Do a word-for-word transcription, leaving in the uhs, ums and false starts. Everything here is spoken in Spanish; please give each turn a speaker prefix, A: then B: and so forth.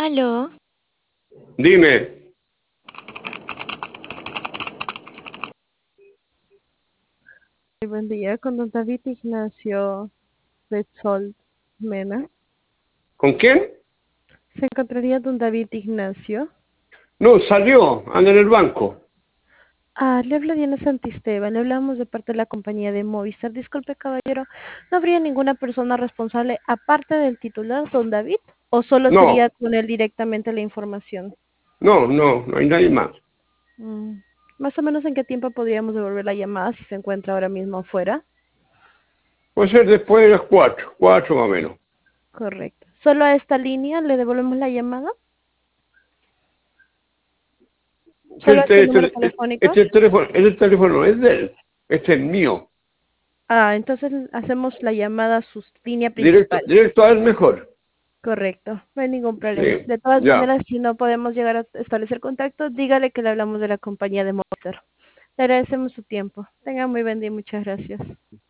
A: Aló,
B: Dime,
C: Muy buen día, con don David Ignacio Betzold Mena.
B: ¿con quién?
C: ¿Se encontraría don David Ignacio?
B: No, salió, anda en el banco.
C: Ah, le habla Diana Santisteban, le hablamos de parte de la compañía de Movistar. Disculpe, caballero, ¿no habría ninguna persona responsable aparte del titular, don David? ¿O solo sería
B: No,
C: con él directamente la información?
B: no, no, no hay nadie más.
C: Mm, Más o menos en qué tiempo podríamos devolver la llamada si se encuentra ahora mismo afuera.
B: Puede ser después de las cuatro, cuatro más o menos.
C: Correcto. ¿Solo a esta línea le devolvemos la llamada? ¿Solo a este
B: Este,
C: número
B: este,
C: telefónico?
B: este teléfono, este teléfono es de él, este es mío.
C: Ah, entonces hacemos la llamada a su línea
B: Directo,
C: principal.
B: directo a él mejor.
C: Correcto, no hay ningún problema.
B: Sí,
C: De todas
B: ya.
C: maneras, si no podemos llegar a establecer contacto, dígale que le hablamos de la compañía de Monster. Le agradecemos su tiempo. Tenga muy buen día y muchas gracias.